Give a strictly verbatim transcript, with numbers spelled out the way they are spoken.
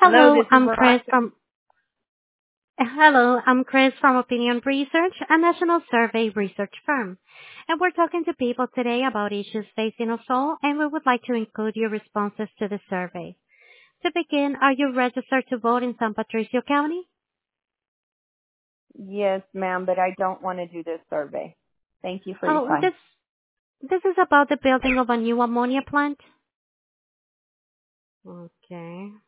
Hello, Hello, this is I'm Chris Veronica. from Hello, I'm Chris from Opinion Research, a national survey research firm. And we're talking to people today about issues facing us all, and we would like to include your responses to the survey. To begin, are you registered to vote in San Patricio County? Yes, ma'am, but I don't want to do this survey. Thank you for your Oh, time. this this is about the building of a new ammonia plant. Okay.